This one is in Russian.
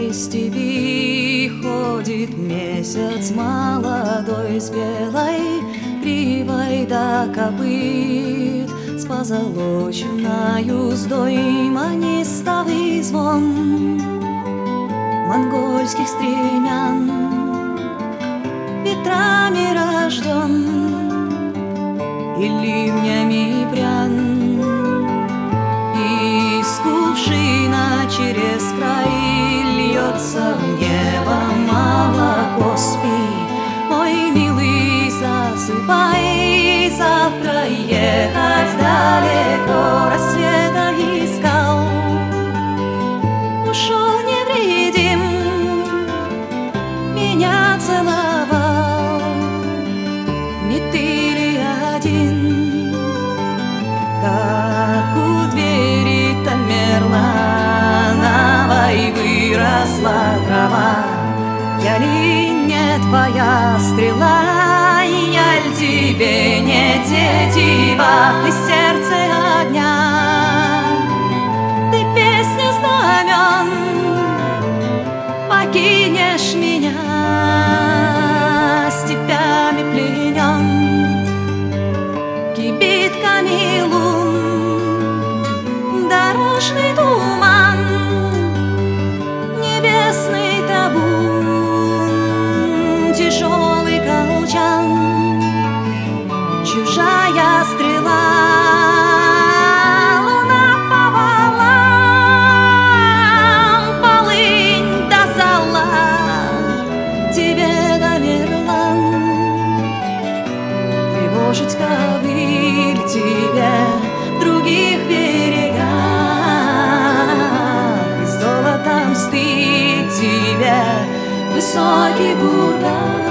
Среди степи ходит месяц молодой, с белой гривой до копыт, с позолоченною уздой манистовый звон монгольских стремян ветрами рожден и ливнями прян. Из кувшина через край льется в небо молоко. Спи, мой милый, засыпай, завтра ехать далеко. Рассвета искал, ушел невредим, меня целовал. Не ты ли один, как у двери Тамерлановой выросла трава? Я ли не твоя стрела, я ль тебе не тетива? Ты сердце огня, ты песня знамен, покинешь меня степями пленен, кибитками лун, дорожный туман, небесный табун, тяжелый колчан, чужая стрела. Луна по валам, полынь до зола, тебе Тамерлан. Тревожить ковыль тебе в других берегах, и золотом стыть тебе высокий бурган.